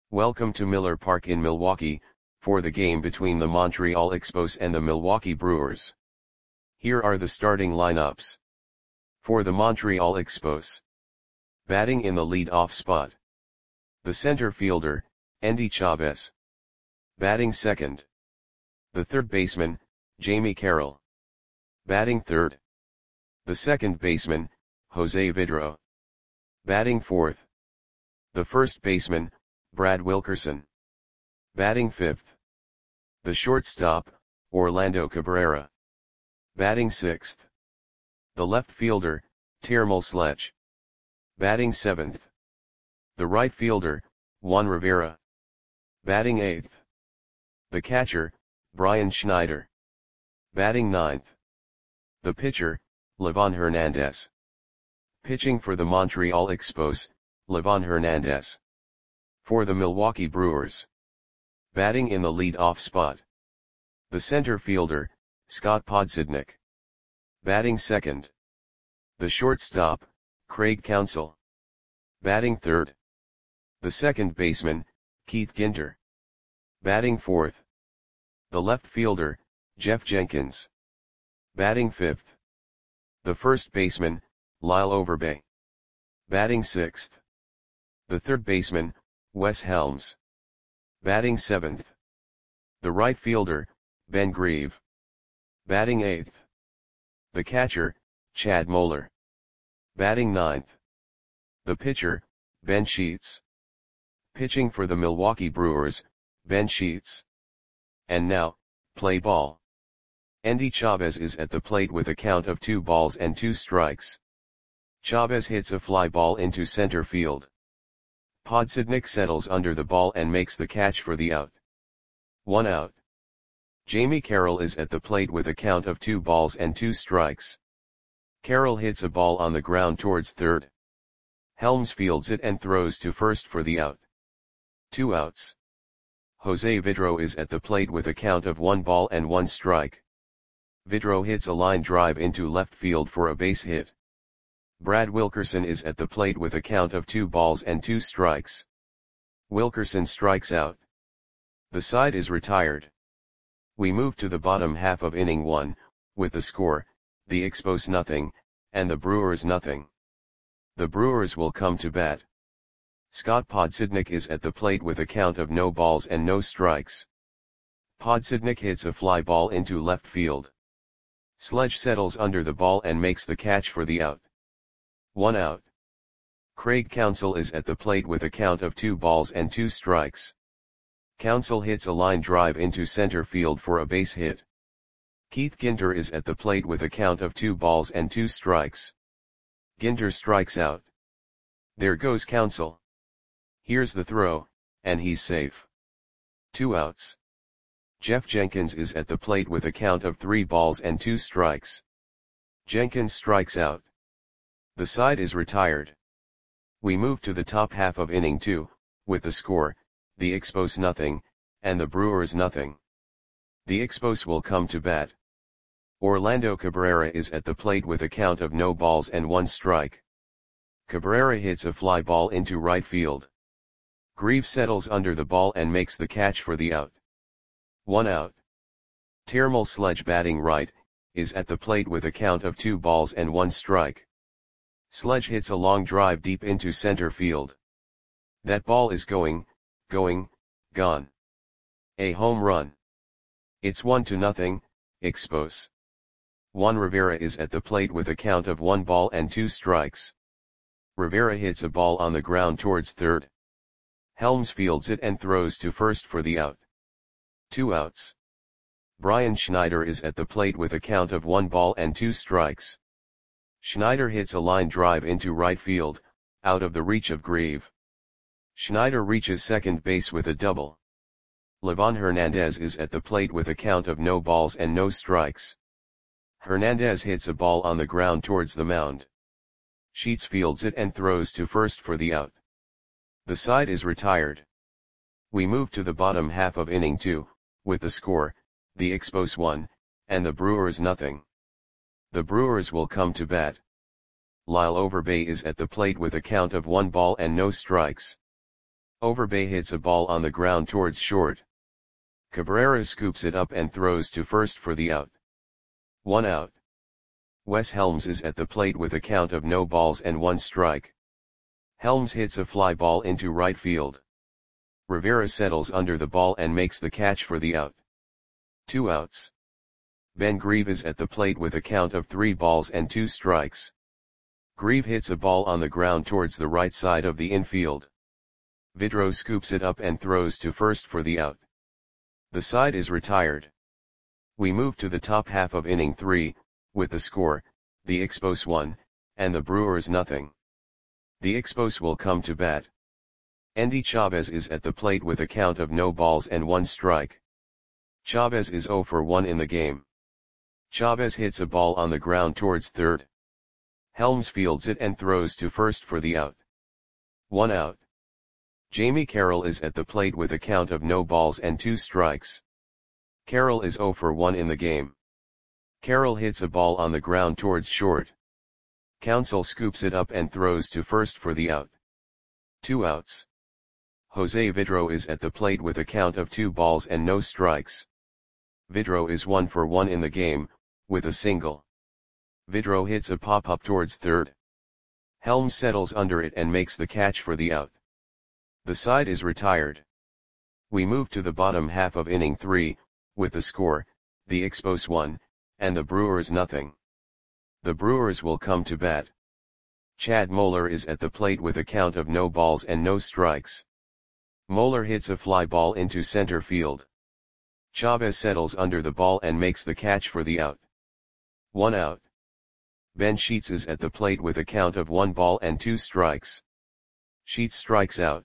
Welcome to Miller Park in Milwaukee, for the game between the Montreal Expos and the Milwaukee Brewers. Here are the starting lineups. For the Montreal Expos. Batting in the lead-off spot. The center fielder, Endy Chavez. Batting second. The third baseman, Jamie Carroll. Batting third. The second baseman, Jose Vidro. Batting fourth. The first baseman, Brad Wilkerson. Batting fifth. The shortstop, Orlando Cabrera. Batting sixth. The left fielder, Termel Sledge. Batting seventh. The right fielder, Juan Rivera. Batting eighth. The catcher, Brian Schneider. Batting ninth. The pitcher, Livan Hernandez. Pitching for the Montreal Expos, Livan Hernandez. For the Milwaukee Brewers. Batting in the lead-off spot. The center fielder, Scott Podsednik. Batting second. The shortstop, Craig Counsell. Batting third. The second baseman, Keith Ginter. Batting fourth. The left fielder, Jeff Jenkins. Batting fifth. The first baseman, Lyle Overbay. Batting sixth. The third baseman, Wes Helms. Batting seventh. The right fielder, Ben Grieve. Batting eighth. The catcher, Chad Moeller. Batting ninth. The pitcher, Ben Sheets. Pitching for the Milwaukee Brewers, Ben Sheets. And now, play ball. Endy Chavez is at the plate with a count of 2-2. Chavez hits a fly ball into center field. Podsednik settles under the ball and makes the catch for the out. 1 out. Jamie Carroll is at the plate with a count of 2-2. Carroll hits a ball on the ground towards third. Helms fields it and throws to first for the out. 2 outs. Jose Vidro is at the plate with a count of 1-1. Vidro hits a line drive into left field for a base hit. Brad Wilkerson is at the plate with a count of 2-2. Wilkerson strikes out. The side is retired. We move to the bottom half of inning 1, with the score, the Expos nothing, and the Brewers nothing. The Brewers will come to bat. Scott Podsednik is at the plate with a count of no balls and no strikes. Podsednik hits a fly ball into left field. Sledge settles under the ball and makes the catch for the out. 1 out. Craig Counsell is at the plate with a count of 2-2. Counsell hits a line drive into center field for a base hit. Keith Ginter is at the plate with a count of 2-2. Ginter strikes out. There goes Counsell. Here's the throw, and he's safe. 2 outs. Jeff Jenkins is at the plate with a count of 3-2. Jenkins strikes out. The side is retired. We move to the top half of inning 2, with the score, the Expos nothing, and the Brewers nothing. The Expos will come to bat. Orlando Cabrera is at the plate with a count of no balls and 1 strike. Cabrera hits a fly ball into right field. Grieve settles under the ball and makes the catch for the out. 1 out. Termel Sledge batting right, is at the plate with a count of 2-1 strike. Sledge hits a long drive deep into center field. That ball is going, gone. A home run. It's 1-0, Expos. Juan Rivera is at the plate with a count of 1-2. Rivera hits a ball on the ground towards third. Helms fields it and throws to first for the out. 2 outs. Brian Schneider is at the plate with a count of 1-2. Schneider hits a line drive into right field, out of the reach of Grieve. Schneider reaches second base with a double. Livan Hernandez is at the plate with a count of no balls and no strikes. Hernandez hits a ball on the ground towards the mound. Sheets fields it and throws to first for the out. The side is retired. We move to the bottom half of inning 2, with the score, the Expos 1, and the Brewers nothing. The Brewers will come to bat. Lyle Overbay is at the plate with a count of 1 ball and no strikes. Overbay hits a ball on the ground towards short. Cabrera scoops it up and throws to first for the out. 1 out. Wes Helms is at the plate with a count of no balls and 1 strike. Helms hits a fly ball into right field. Rivera settles under the ball and makes the catch for the out. 2 outs. Ben Grieve is at the plate with a count of 3 balls and 2 strikes. Grieve hits a ball on the ground towards the right side of the infield. Vidro scoops it up and throws to first for the out. The side is retired. We move to the top half of inning 3, with the score, the Expos 1, and the Brewers nothing. The Expos will come to bat. Endy Chavez is at the plate with a count of no balls and 1 strike. Chavez is 0 for 1 in the game. Chavez hits a ball on the ground towards third. Helms fields it and throws to first for the out. 1 out. Jamie Carroll is at the plate with a count of no balls and 2 strikes. Carroll is 0 for 1 in the game. Carroll hits a ball on the ground towards short. Counsell scoops it up and throws to first for the out. 2 outs. Jose Vidro is at the plate with a count of 2 balls and no strikes. Vidro is 1 for 1 in the game, with a single. Vidro hits a pop-up towards third. Helms settles under it and makes the catch for the out. The side is retired. We move to the bottom half of inning 3, with the score, the Expos 1, and the Brewers nothing. The Brewers will come to bat. Chad Moeller is at the plate with a count of no balls and no strikes. Moeller hits a fly ball into center field. Chavez settles under the ball and makes the catch for the out. 1 out. Ben Sheets is at the plate with a count of 1 ball and 2 strikes. Sheets strikes out.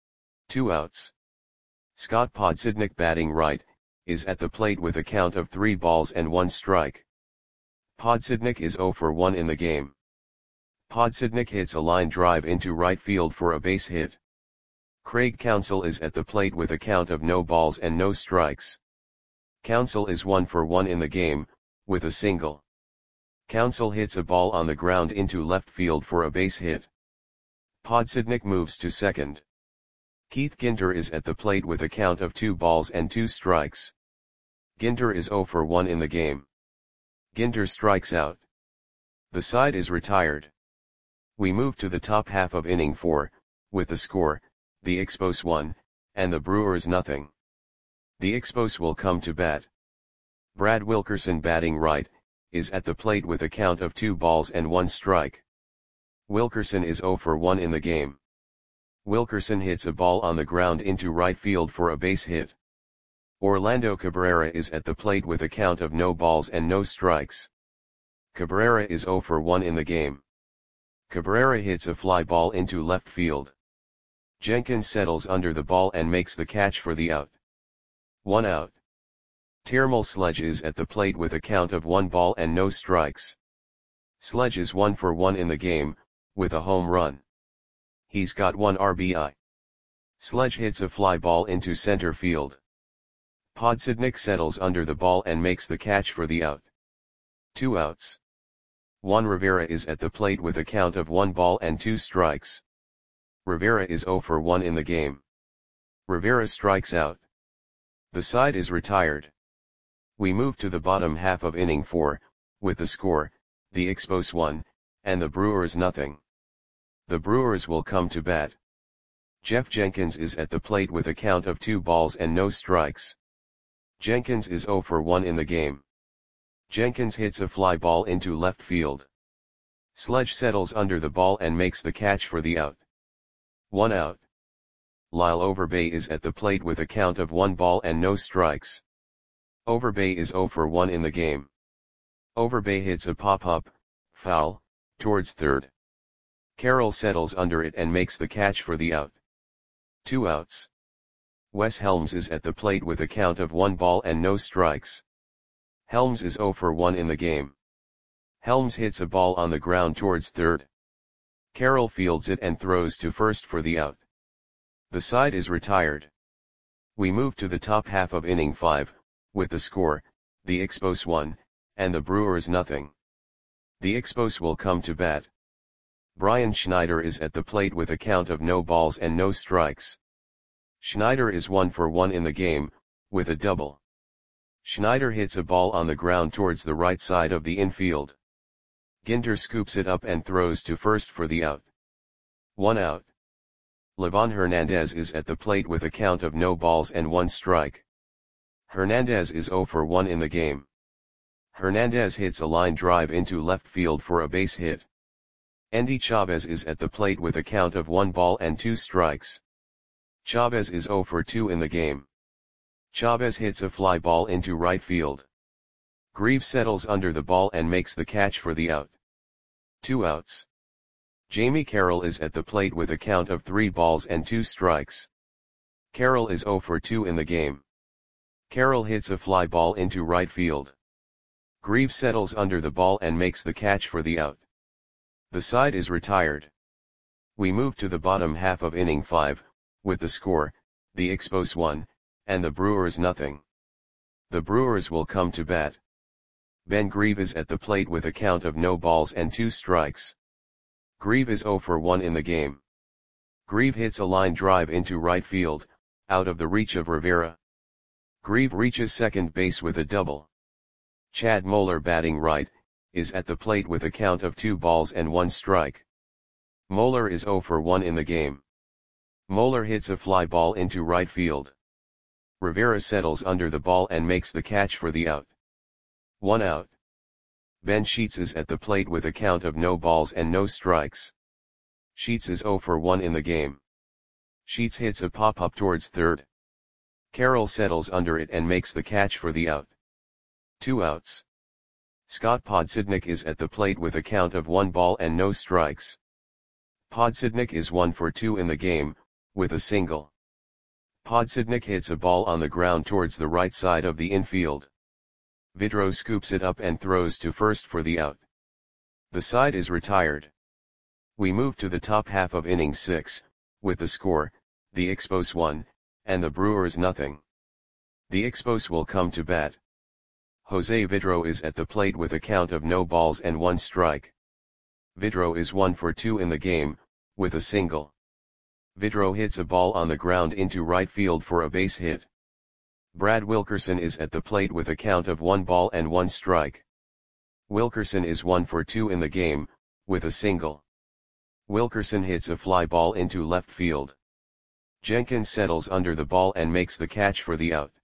2 outs. Scott Podsednik, batting right, is at the plate with a count of 3 balls and 1 strike. Podsednik is 0 for 1 in the game. Podsednik hits a line drive into right field for a base hit. Craig Counsell is at the plate with a count of no balls and no strikes. Counsell is 1 for 1 in the game, with a single. Counsell hits a ball on the ground into left field for a base hit. Podsednik moves to second. Keith Ginter is at the plate with a count of 2 balls and 2 strikes. Ginter is 0 for 1 in the game. Ginter strikes out. The side is retired. We move to the top half of inning 4, with the score, the Expos 1, and the Brewers nothing. The Expos will come to bat. Brad Wilkerson, batting right, is at the plate with a count of 2 balls and 1 strike. Wilkerson is 0 for 1 in the game. Wilkerson hits a ball on the ground into right field for a base hit. Orlando Cabrera is at the plate with a count of no balls and no strikes. Cabrera is 0 for 1 in the game. Cabrera hits a fly ball into left field. Jenkins settles under the ball and makes the catch for the out. 1 out. Termal Sledge is at the plate with a count of 1 ball and no strikes. Sledge is 1 for 1 in the game, with a home run. He's got 1 RBI. Sledge hits a fly ball into center field. Podsednik settles under the ball and makes the catch for the out. 2 outs. Juan Rivera is at the plate with a count of 1 ball and 2 strikes. Rivera is 0 for 1 in the game. Rivera strikes out. The side is retired. We move to the bottom half of inning 4, with the score, the Expos 1, and the Brewers nothing. The Brewers will come to bat. Jeff Jenkins is at the plate with a count of 2 balls and no strikes. Jenkins is 0 for 1 in the game. Jenkins hits a fly ball into left field. Sledge settles under the ball and makes the catch for the out. 1 out. Lyle Overbay is at the plate with a count of 1 ball and no strikes. Overbay is 0 for 1 in the game. Overbay hits a pop-up, foul, towards third. Carroll settles under it and makes the catch for the out. 2 outs. Wes Helms is at the plate with a count of 1 ball and no strikes. Helms is 0 for 1 in the game. Helms hits a ball on the ground towards third. Carroll fields it and throws to first for the out. The side is retired. We move to the top half of inning 5, with the score, the Expos 1, and the Brewers nothing. The Expos will come to bat. Brian Schneider is at the plate with a count of no balls and no strikes. Schneider is 1 for 1 in the game, with a double. Schneider hits a ball on the ground towards the right side of the infield. Ginter scoops it up and throws to first for the out. 1 out. Livan Hernandez is at the plate with a count of no balls and 1 strike. Hernandez is 0 for 1 in the game. Hernandez hits a line drive into left field for a base hit. Endy Chavez is at the plate with a count of 1 ball and 2 strikes. Chavez is 0 for 2 in the game. Chavez hits a fly ball into right field. Grieve settles under the ball and makes the catch for the out. 2 outs. Jamie Carroll is at the plate with a count of 3 balls and 2 strikes. Carroll is 0 for 2 in the game. Carroll hits a fly ball into right field. Grieve settles under the ball and makes the catch for the out. The side is retired. We move to the bottom half of inning 5, with the score, the Expos 1, and the Brewers nothing. The Brewers will come to bat. Ben Grieve is at the plate with a count of no balls and 2 strikes. Grieve is 0 for 1 in the game. Grieve hits a line drive into right field, out of the reach of Rivera. Grieve reaches second base with a double. Chad Moeller, batting right, is at the plate with a count of 2 balls and 1 strike. Moeller is 0 for 1 in the game. Moeller hits a fly ball into right field. Rivera settles under the ball and makes the catch for the out. 1 out. Ben Sheets is at the plate with a count of no balls and no strikes. Sheets is 0 for 1 in the game. Sheets hits a pop-up towards third. Carroll settles under it and makes the catch for the out. 2 outs. Scott Podsednik is at the plate with a count of 1 ball and no strikes. Podsednik is 1 for 2 in the game, with a single. Podsednik hits a ball on the ground towards the right side of the infield. Vidro scoops it up and throws to first for the out. The side is retired. We move to the top half of inning 6, with the score, the Expos 1, and the Brewers nothing. The Expos will come to bat. Jose Vidro is at the plate with a count of no balls and 1 strike. Vidro is 1 for 2 in the game, with a single. Vidro hits a ball on the ground into right field for a base hit. Brad Wilkerson is at the plate with a count of 1 ball and 1 strike. Wilkerson is 1 for 2 in the game, with a single. Wilkerson hits a fly ball into left field. Jenkins settles under the ball and makes the catch for the out.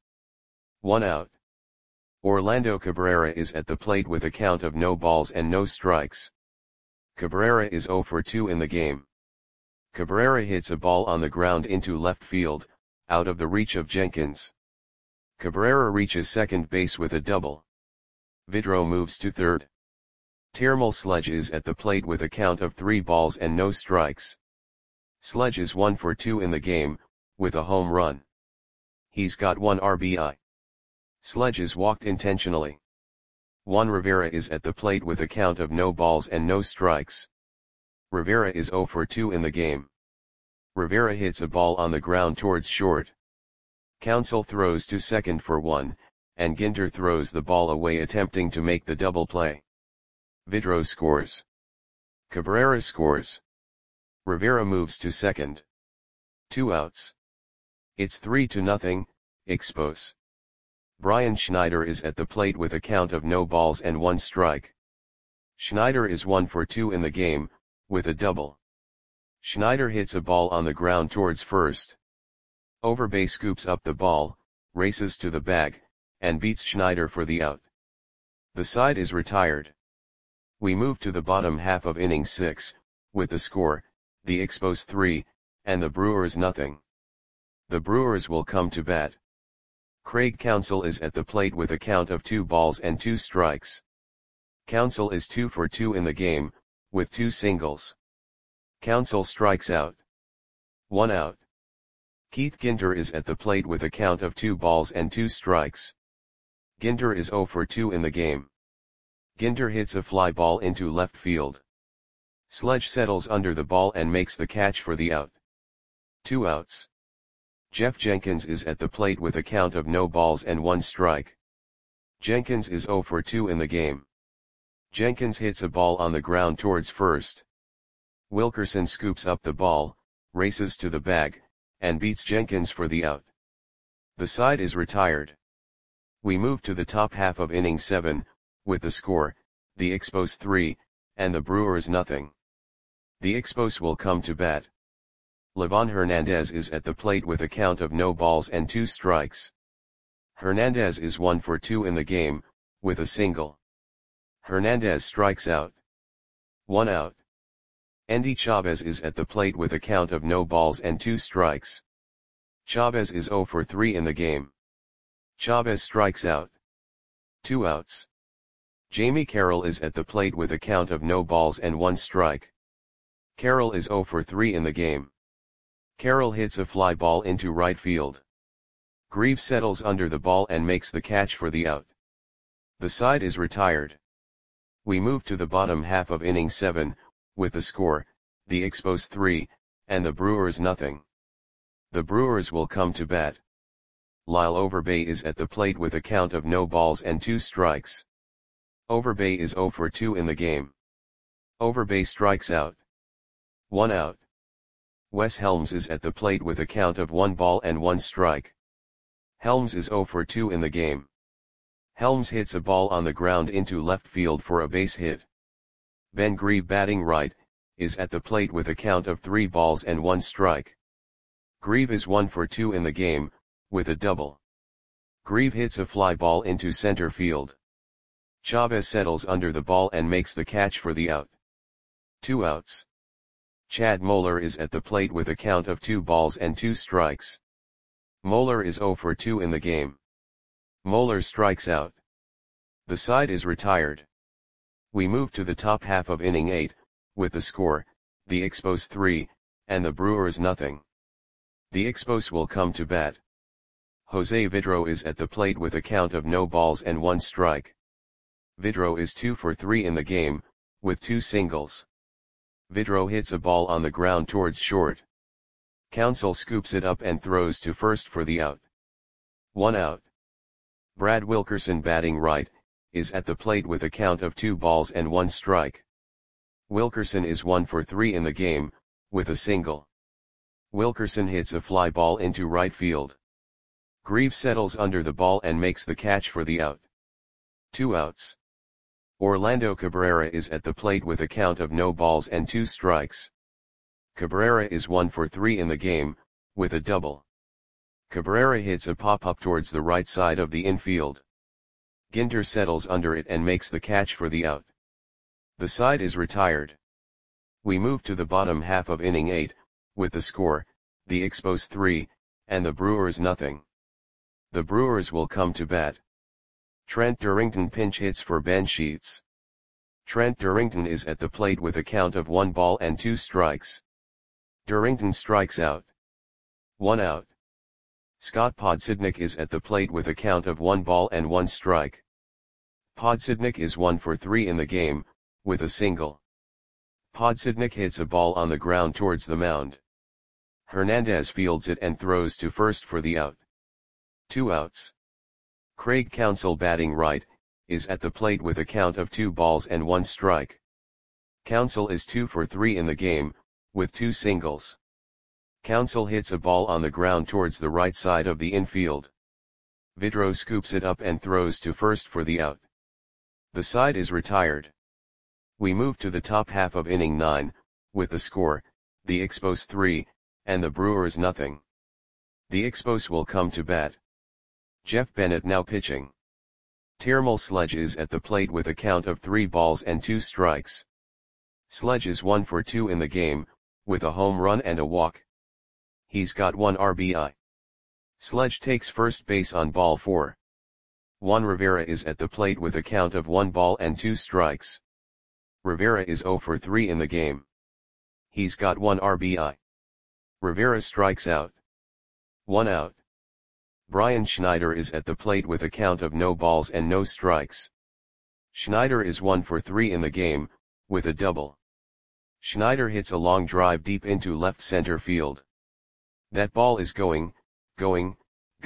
1 out. Orlando Cabrera is at the plate with a count of no balls and no strikes. Cabrera is 0 for 2 in the game. Cabrera hits a ball on the ground into left field, out of the reach of Jenkins. Cabrera reaches second base with a double. Vidro moves to third. Termal Sledge is at the plate with a count of 3 balls and no strikes. Sledge is 1 for 2 in the game, with a home run. He's got 1 RBI. Sledge is walked intentionally. Juan Rivera is at the plate with a count of no balls and no strikes. Rivera is 0 for 2 in the game. Rivera hits a ball on the ground towards short. Counsell throws to second for 1, and Ginter throws the ball away attempting to make the double play. Vidro scores. Cabrera scores. Rivera moves to second. 2 outs. It's 3-0, Expos. Brian Schneider is at the plate with a count of no balls and 1 strike. Schneider is 1 for 2 in the game, with a double. Schneider hits a ball on the ground towards first. Overbay scoops up the ball, races to the bag, and beats Schneider for the out. The side is retired. We move to the bottom half of inning 6, with the score, the Expos 3, and the Brewers nothing. The Brewers will come to bat. Craig Counsell is at the plate with a count of 2 balls and 2 strikes. Counsell is 2 for 2 in the game, with 2 singles. Counsell strikes out. 1 out. Keith Ginter is at the plate with a count of 2 balls and 2 strikes. Ginter is 0 for 2 in the game. Ginter hits a fly ball into left field. Sledge settles under the ball and makes the catch for the out. 2 outs. Jeff Jenkins is at the plate with a count of no balls and 1 strike. Jenkins is 0 for 2 in the game. Jenkins hits a ball on the ground towards first. Wilkerson scoops up the ball, races to the bag, and beats Jenkins for the out. The side is retired. We move to the top half of inning 7, with the score, the Expos 3, and the Brewers nothing. The Expos will come to bat. Livan Hernandez is at the plate with a count of no balls and 2 strikes. Hernandez is 1 for 2 in the game, with a single. Hernandez strikes out. 1 out. Endy Chavez is at the plate with a count of no balls and 2 strikes. Chavez is 0 for 3 in the game. Chavez strikes out. 2 outs. Jamie Carroll is at the plate with a count of no balls and 1 strike. Carroll is 0 for 3 in the game. Carroll hits a fly ball into right field. Grieve settles under the ball and makes the catch for the out. The side is retired. We move to the bottom half of inning 7, with the score, the Expos 3, and the Brewers nothing. The Brewers will come to bat. Lyle Overbay is at the plate with a count of no balls and 2 strikes. Overbay is 0 for 2 in the game. Overbay strikes out. 1 out. Wes Helms is at the plate with a count of 1 ball and 1 strike. Helms is 0 for 2 in the game. Helms hits a ball on the ground into left field for a base hit. Ben Grieve, batting right, is at the plate with a count of 3 balls and 1 strike. Grieve is 1 for 2 in the game, with a double. Grieve hits a fly ball into center field. Chavez settles under the ball and makes the catch for the out. 2 outs. Chad Moeller is at the plate with a count of 2 balls and 2 strikes. Moeller is 0 for 2 in the game. Moeller strikes out. The side is retired. We move to the top half of inning 8, with the score, the Expos 3, and the Brewers nothing. The Expos will come to bat. Jose Vidro is at the plate with a count of no balls and 1 strike. Vidro is 2 for 3 in the game, with 2 singles. Vidro hits a ball on the ground towards short. Counsell scoops it up and throws to first for the out. 1 out. Brad Wilkerson, batting right, is at the plate with a count of 2 balls and 1 strike. Wilkerson is 1 for 3 in the game, with a single. Wilkerson hits a fly ball into right field. Grieve settles under the ball and makes the catch for the out. 2 outs. Orlando Cabrera is at the plate with a count of no balls and 2 strikes. Cabrera is 1 for 3 in the game, with a double. Cabrera hits a pop-up towards the right side of the infield. Ginter settles under it and makes the catch for the out. The side is retired. We move to the bottom half of inning 8, with the score, the Expos 3, and the Brewers nothing. The Brewers will come to bat. Trent Durrington pinch hits for Ben Sheets. Trent Durrington is at the plate with a count of 1 ball and 2 strikes. Durrington strikes out. 1 out. Scott Podsednik is at the plate with a count of 1 ball and 1 strike. Podsednik is 1 for 3 in the game, with a single. Podsednik hits a ball on the ground towards the mound. Hernandez fields it and throws to first for the out. 2 outs. Craig Counsell, batting right, is at the plate with a count of 2 balls and 1 strike. Counsell is 2 for 3 in the game, with 2 singles. Counsell hits a ball on the ground towards the right side of the infield. Vidro scoops it up and throws to first for the out. The side is retired. We move to the top half of inning 9, with the score, the Expos 3, and the Brewers nothing. The Expos will come to bat. Jeff Bennett now pitching. Termal Sledge is at the plate with a count of 3 balls and 2 strikes. Sledge is 1 for 2 in the game, with a home run and a walk. He's got 1 RBI. Sledge takes first base on ball 4. Juan Rivera is at the plate with a count of 1 ball and 2 strikes. Rivera is 0 for 3 in the game. He's got 1 RBI. Rivera strikes out. 1 out. Brian Schneider is at the plate with a count of no balls and no strikes. Schneider is 1 for 3 in the game, with a double. Schneider hits a long drive deep into left center field. That ball is going, gone.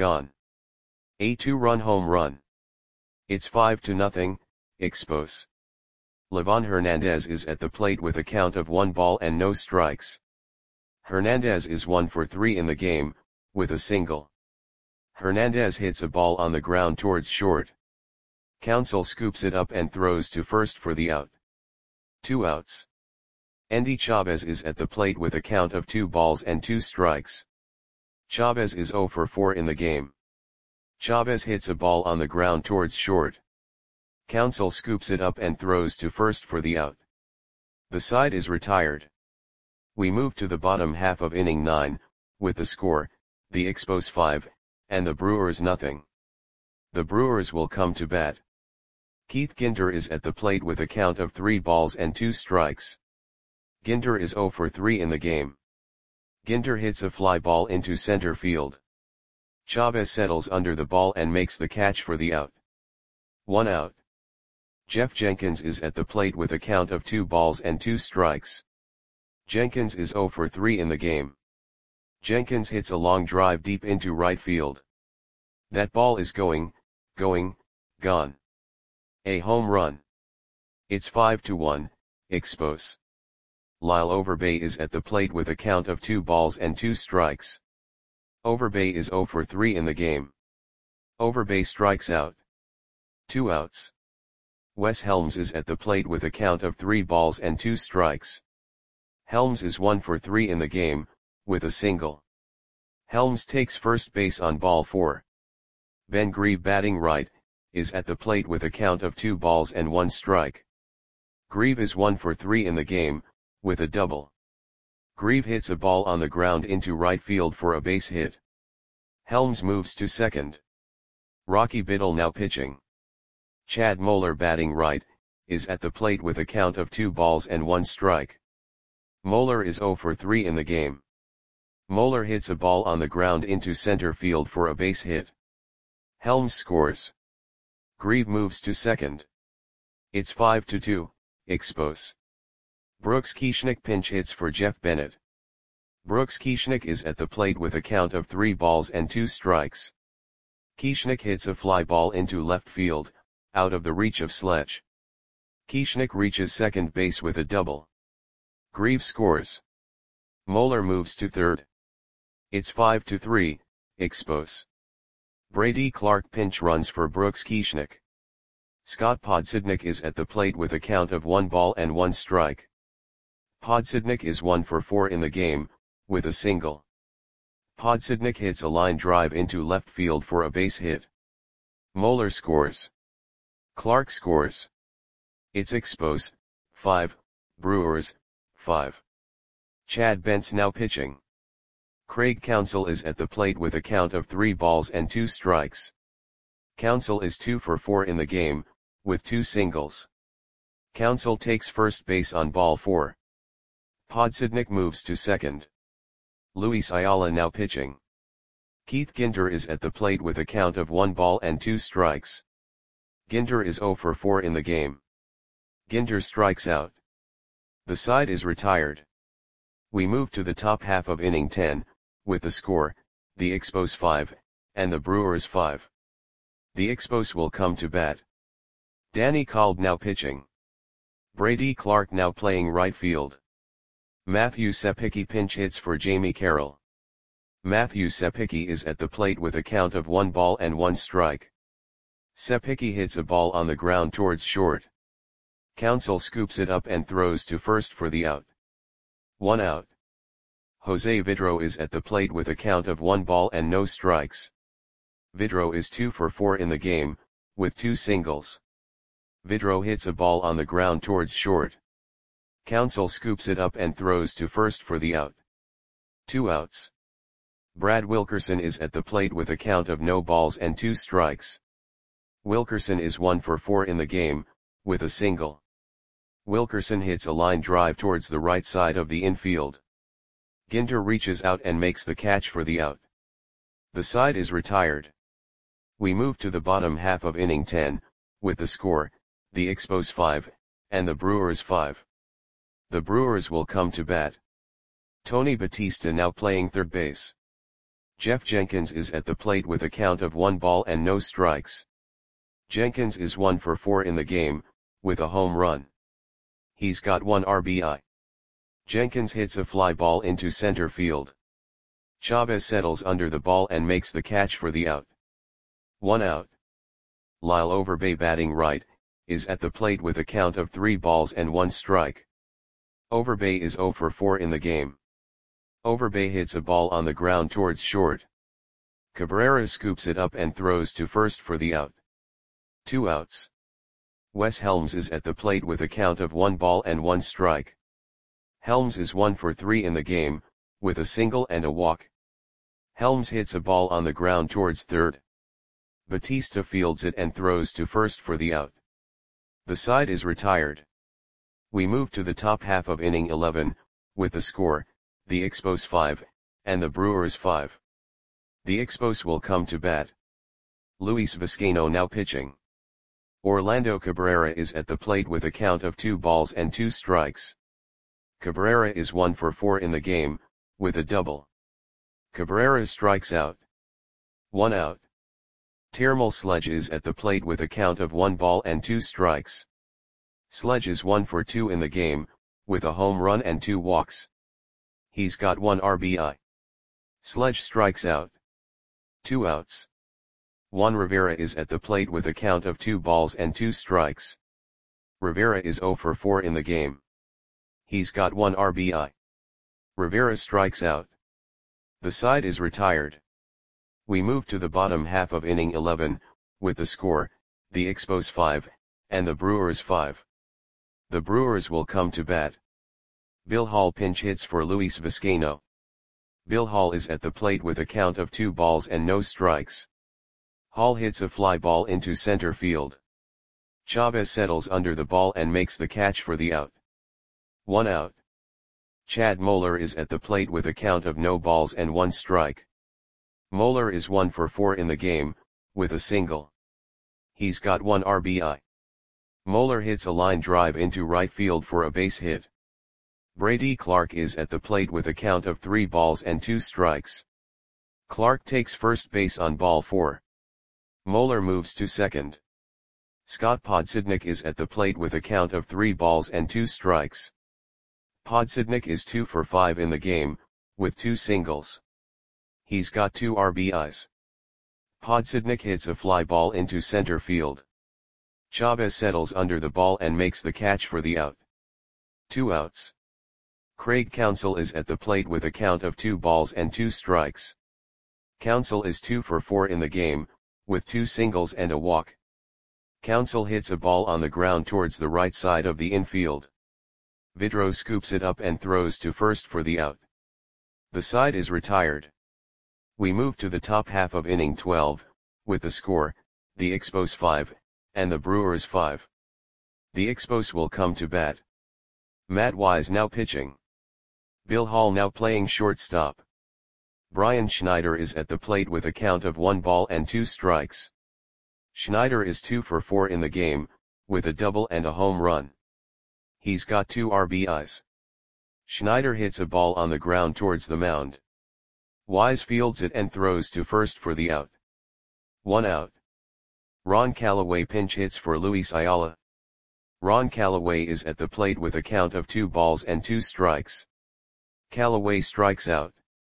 A 2-run home run. It's 5-0, Expos. Livan Hernandez is at the plate with a count of 1 ball and no strikes. Hernandez is 1 for 3 in the game, with a single. Hernandez hits a ball on the ground towards short. Counsell scoops it up and throws to first for the out. 2 outs. Endy Chavez is at the plate with a count of 2 balls and 2 strikes. Chavez is 0 for 4 in the game. Chavez hits a ball on the ground towards short. Counsell scoops it up and throws to first for the out. The side is retired. We move to the bottom half of inning 9, with the score, the Expos 5, and the Brewers nothing. The Brewers will come to bat. Keith Ginter is at the plate with a count of 3 balls and 2 strikes. Ginter is 0 for 3 in the game. Ginter hits a fly ball into center field. Chavez settles under the ball and makes the catch for the out. 1 out. Jeff Jenkins is at the plate with a count of 2 balls and 2 strikes. Jenkins is 0 for 3 in the game. Jenkins hits a long drive deep into right field. That ball is gone. A home run. It's 5-1, Expos. Lyle Overbay is at the plate with a count of 2 balls and 2 strikes. Overbay is 0 for 3 in the game. Overbay strikes out. 2 outs. Wes Helms is at the plate with a count of 3 balls and 2 strikes. Helms is 1 for 3 in the game, with a single. Helms takes first base on ball 4. Ben Grieve, batting right, is at the plate with a count of 2 balls and 1 strike. Grieve is 1 for 3 in the game, with a double. Grieve hits a ball on the ground into right field for a base hit. Helms moves to second. Rocky Biddle now pitching. Chad Moeller, batting right, is at the plate with a count of 2 balls and 1 strike. Moeller is 0 for 3 in the game. Moeller hits a ball on the ground into center field for a base hit. Helms scores. Grieve moves to second. It's 5-2, Expos. Brooks Kieschnick pinch hits for Jeff Bennett. Brooks Kieschnick is at the plate with a count of 3 balls and 2 strikes. Kieschnick hits a fly ball into left field, out of the reach of Sledge. Kieschnick reaches second base with a double. Grieve scores. Moeller moves to third. It's 5-3, Expos. Brady Clark pinch runs for Brooks Kieschnick. Scott Podsednik is at the plate with a count of 1 ball and 1 strike. Podsednik is 1 for 4 in the game, with a single. Podsednik hits a line drive into left field for a base hit. Moeller scores. Clark scores. It's Expos, 5, Brewers, 5. Chad Bentz now pitching. Craig Counsell is at the plate with a count of 3 balls and 2 strikes. Counsell is 2 for 4 in the game, with 2 singles. Counsell takes first base on ball 4. Podsednik moves to second. Luis Ayala now pitching. Keith Ginter is at the plate with a count of 1 ball and 2 strikes. Ginter is 0 for 4 in the game. Ginter strikes out. The side is retired. We move to the top half of inning 10, with the score, the Expos 5, and the Brewers 5. The Expos will come to bat. Danny Kolb now pitching. Brady Clark now playing right field. Matthew Sepicki pinch hits for Jamie Carroll. Matthew Sepicki is at the plate with a count of 1 ball and 1 strike. Sepicki hits a ball on the ground towards short. Counsell scoops it up and throws to first for the out. 1 out. Jose Vidro is at the plate with a count of 1 ball and no strikes. Vidro is 2 for 4 in the game, with 2 singles. Vidro hits a ball on the ground towards short. Counsell scoops it up and throws to first for the out. 2 outs. Brad Wilkerson is at the plate with a count of no balls and 2 strikes. Wilkerson is 1 for 4 in the game, with a single. Wilkerson hits a line drive towards the right side of the infield. Ginter reaches out and makes the catch for the out. The side is retired. We move to the bottom half of inning 10, with the score, the Expos 5, and the Brewers 5. The Brewers will come to bat. Tony Batista now playing third base. Jeff Jenkins is at the plate with a count of 1 ball and no strikes. Jenkins is 1 for 4 in the game, with a home run. He's got 1 RBI. Jenkins hits a fly ball into center field. Chavez settles under the ball and makes the catch for the out. 1 out. Lyle Overbay, batting right, is at the plate with a count of 3 balls and 1 strike. Overbay is 0 for 4 in the game. Overbay hits a ball on the ground towards short. Cabrera scoops it up and throws to first for the out. 2 outs. Wes Helms is at the plate with a count of 1 ball and 1 strike. Helms is 1 for 3 in the game, with a single and a walk. Helms hits a ball on the ground towards third. Batista fields it and throws to first for the out. The side is retired. We move to the top half of inning 11, with the score, the Expos 5, and the Brewers 5. The Expos will come to bat. Luis Vizcaino now pitching. Orlando Cabrera is at the plate with a count of 2 balls and 2 strikes. Cabrera is 1 for 4 in the game, with a double. Cabrera strikes out. 1 out. Termal Sledge is at the plate with a count of 1 ball and 2 strikes. Sledge is 1 for 2 in the game, with a home run and 2 walks. He's got 1 RBI. Sledge strikes out. 2 outs. Juan Rivera is at the plate with a count of 2 balls and 2 strikes. Rivera is 0 for 4 in the game. He's got 1 RBI. Rivera strikes out. The side is retired. We move to the bottom half of inning 11, with the score, the Expos 5, and the Brewers 5. The Brewers will come to bat. Bill Hall pinch hits for Luis Vizcaino. Bill Hall is at the plate with a count of 2 balls and no strikes. Hall hits a fly ball into center field. Chavez settles under the ball and makes the catch for the out. 1 out. Chad Moeller is at the plate with a count of no balls and 1 strike. Moeller is 1 for 4 in the game, with a single. He's got 1 RBI. Moeller hits a line drive into right field for a base hit. Brady Clark is at the plate with a count of 3 balls and 2 strikes. Clark takes first base on ball 4. Moeller moves to second. Scott Podsednik is at the plate with a count of 3 balls and 2 strikes. Podsednik is 2 for 5 in the game, with 2 singles. He's got 2 RBIs. Podsednik hits a fly ball into center field. Chavez settles under the ball and makes the catch for the out. 2 outs. Craig Counsell is at the plate with a count of 2 balls and 2 strikes. Counsell is 2 for 4 in the game, with 2 singles and a walk. Counsell hits a ball on the ground towards the right side of the infield. Vidro scoops it up and throws to first for the out. The side is retired. We move to the top half of inning 12, with the score, the Expos 5, and the Brewers 5. The Expos will come to bat. Matt Wise now pitching. Bill Hall now playing shortstop. Brian Schneider is at the plate with a count of 1 ball and 2 strikes. Schneider is 2 for 4 in the game, with a double and a home run. He's got 2 RBIs. Schneider hits a ball on the ground towards the mound. Wise fields it and throws to first for the out. 1 out. Ron Callaway pinch hits for Luis Ayala. Ron Callaway is at the plate with a count of 2 balls and 2 strikes. Callaway strikes out.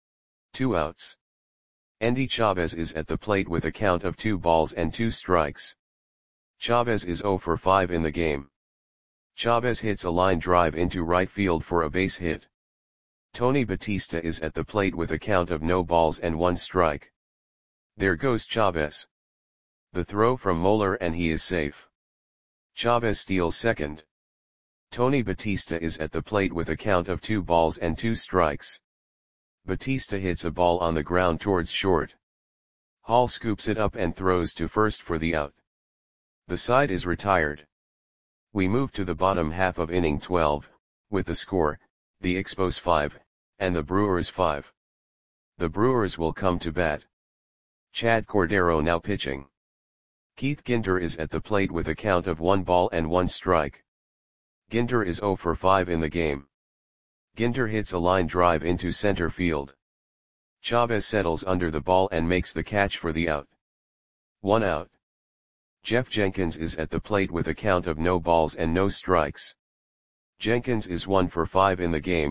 2 outs. Endy Chavez is at the plate with a count of 2 balls and 2 strikes. Chavez is 0 for 5 in the game. Chavez hits a line drive into right field for a base hit. Tony Batista is at the plate with a count of no balls and 1 strike. There goes Chavez. The throw from Moeller and he is safe. Chavez steals second. Tony Batista is at the plate with a count of 2 balls and 2 strikes. Batista hits a ball on the ground towards short. Hall scoops it up and throws to first for the out. The side is retired. We move to the bottom half of inning 12, with the score, the Expos 5, and the Brewers 5. The Brewers will come to bat. Chad Cordero now pitching. Keith Ginter is at the plate with a count of 1 ball and 1 strike. Ginter is 0 for 5 in the game. Ginter hits a line drive into center field. Chavez settles under the ball and makes the catch for the out. 1 out. Jeff Jenkins is at the plate with a count of no balls and no strikes. Jenkins is 1 for 5 in the game,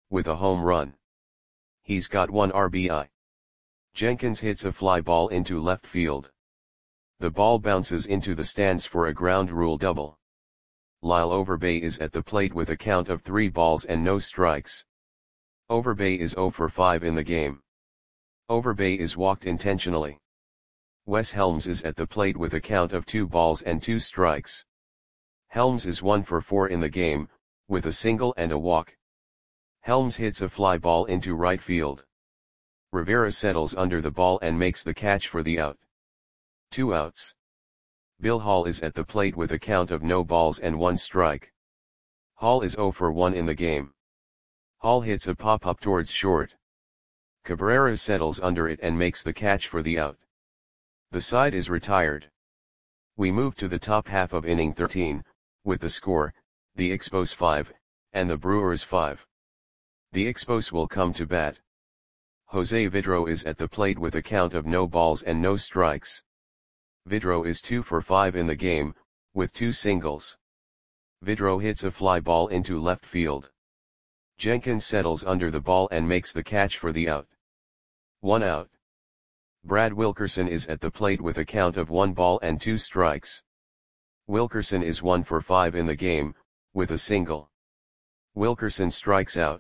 with a home run. He's got 1 RBI. Jenkins hits a fly ball into left field. The ball bounces into the stands for a ground rule double. Lyle Overbay is at the plate with a count of 3 balls and no strikes. Overbay is 0 for 5 in the game. Overbay is walked intentionally. Wes Helms is at the plate with a count of 2 balls and 2 strikes. Helms is 1 for 4 in the game, with a single and a walk. Helms hits a fly ball into right field. Rivera settles under the ball and makes the catch for the out. 2 outs. Bill Hall is at the plate with a count of no balls and 1 strike. Hall is 0 for 1 in the game. Hall hits a pop-up towards short. Cabrera settles under it and makes the catch for the out. The side is retired. We move to the top half of inning 13, with the score, the Expos 5, and the Brewers 5. The Expos will come to bat. Jose Vidro is at the plate with a count of no balls and no strikes. Vidro is 2 for 5 in the game, with 2 singles. Vidro hits a fly ball into left field. Jenkins settles under the ball and makes the catch for the out. 1 out. Brad Wilkerson is at the plate with a count of 1 ball and 2 strikes. Wilkerson is 1 for 5 in the game, with a single. Wilkerson strikes out.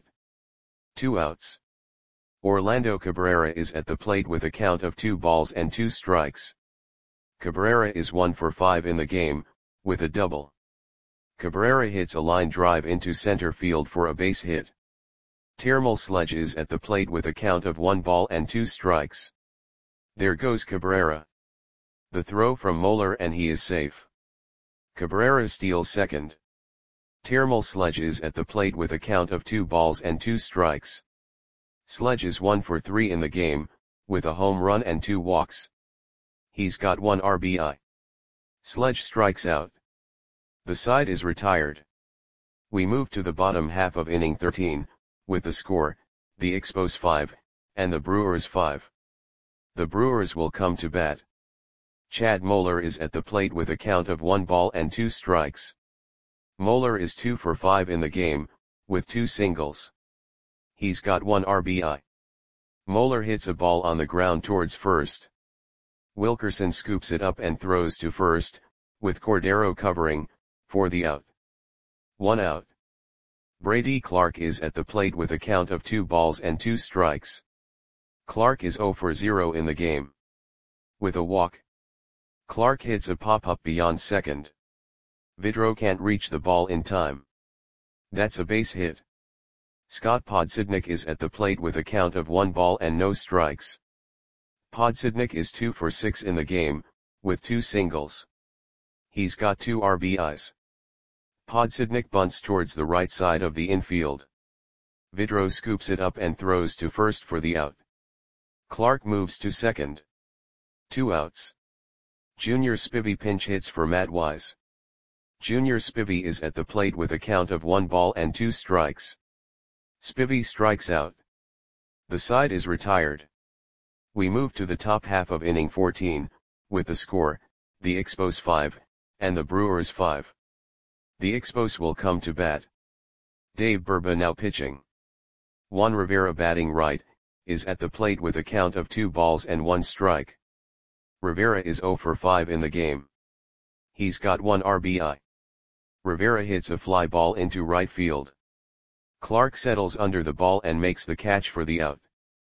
2 outs. Orlando Cabrera is at the plate with a count of 2 balls and 2 strikes. Cabrera is 1 for 5 in the game, with a double. Cabrera hits a line drive into center field for a base hit. Termal Sledge is at the plate with a count of 1 ball and 2 strikes. There goes Cabrera. The throw from Moeller and he is safe. Cabrera steals second. Termal Sledge is at the plate with a count of 2 balls and 2 strikes. Sledge is 1 for 3 in the game, with a home run and 2 walks. He's got 1 RBI. Sledge strikes out. The side is retired. We move to the bottom half of inning 13, with the score, the Expos 5, and the Brewers 5. The Brewers will come to bat. Chad Moeller is at the plate with a count of 1 ball and 2 strikes. Moeller is 2 for 5 in the game, with 2 singles. He's got 1 RBI. Moeller hits a ball on the ground towards first. Wilkerson scoops it up and throws to first, with Cordero covering, for the out. 1 out. Brady Clark is at the plate with a count of 2 balls and 2 strikes. Clark is 0 for 0 in the game. With a walk. Clark hits a pop-up beyond second. Vidro can't reach the ball in time. That's a base hit. Scott Podsednik is at the plate with a count of 1 ball and no strikes. Podsednik is 2 for 6 in the game, with 2 singles. He's got 2 RBIs. Podsednik bunts towards the right side of the infield. Vidro scoops it up and throws to first for the out. Clark moves to second. 2 outs. Junior Spivey pinch hits for Matt Wise. Junior Spivey is at the plate with a count of 1 ball and 2 strikes. Spivey strikes out. The side is retired. We move to the top half of inning 14, with the score, the Expos 5, and the Brewers 5. The Expos will come to bat. Dave Burba now pitching. Juan Rivera batting right, is at the plate with a count of 2 balls and 1 strike. Rivera is 0 for 5 in the game. He's got 1 RBI. Rivera hits a fly ball into right field. Clark settles under the ball and makes the catch for the out.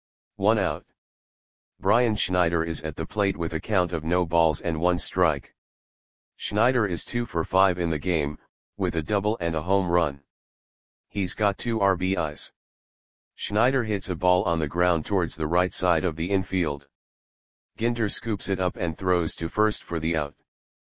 1 out. Brian Schneider is at the plate with a count of no balls and 1 strike. Schneider is 2 for 5 in the game, with a double and a home run. He's got 2 RBIs. Schneider hits a ball on the ground towards the right side of the infield. Ginter scoops it up and throws to first for the out.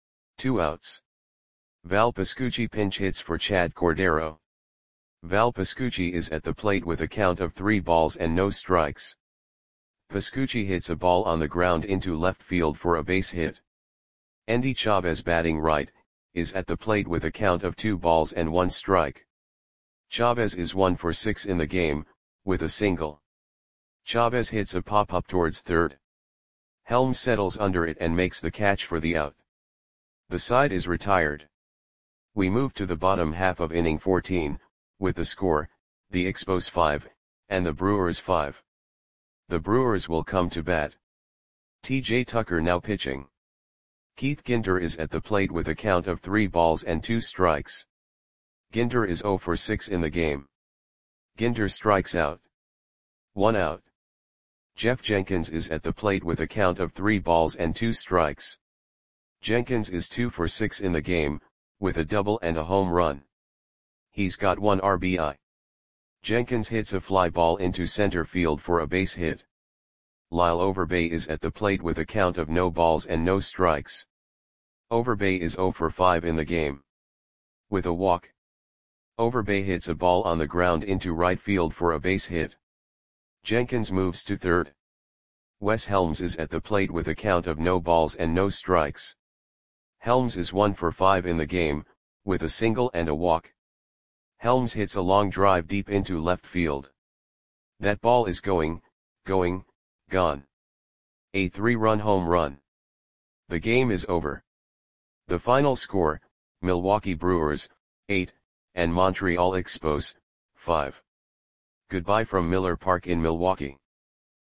2 outs. Val Pascucci pinch hits for Chad Cordero. Val Pascucci is at the plate with a count of 3 balls and no strikes. Pascucci hits a ball on the ground into left field for a base hit. Endy Chavez batting right, is at the plate with a count of 2 balls and 1 strike. Chavez is 1 for 6 in the game, with a single. Chavez hits a pop-up towards third. Helms settles under it and makes the catch for the out. The side is retired. We move to the bottom half of inning 14, with the score, the Expos 5, and the Brewers 5. The Brewers will come to bat. T.J. Tucker now pitching. Keith Ginter is at the plate with a count of 3 balls and 2 strikes. Ginter is 0 for 6 in the game. Ginter strikes out. 1 out. Jeff Jenkins is at the plate with a count of 3 balls and 2 strikes. Jenkins is 2 for 6 in the game, with a double and a home run. He's got 1 RBI. Jenkins hits a fly ball into center field for a base hit. Lyle Overbay is at the plate with a count of no balls and no strikes. Overbay is 0 for 5 in the game. With a walk. Overbay hits a ball on the ground into right field for a base hit. Jenkins moves to third. Wes Helms is at the plate with a count of no balls and no strikes. Helms is 1 for 5 in the game, with a single and a walk. Helms hits a long drive deep into left field. That ball is gone. A 3-run home run. The game is over. The final score, Milwaukee Brewers, 8, and Montreal Expos, 5. Goodbye from Miller Park in Milwaukee.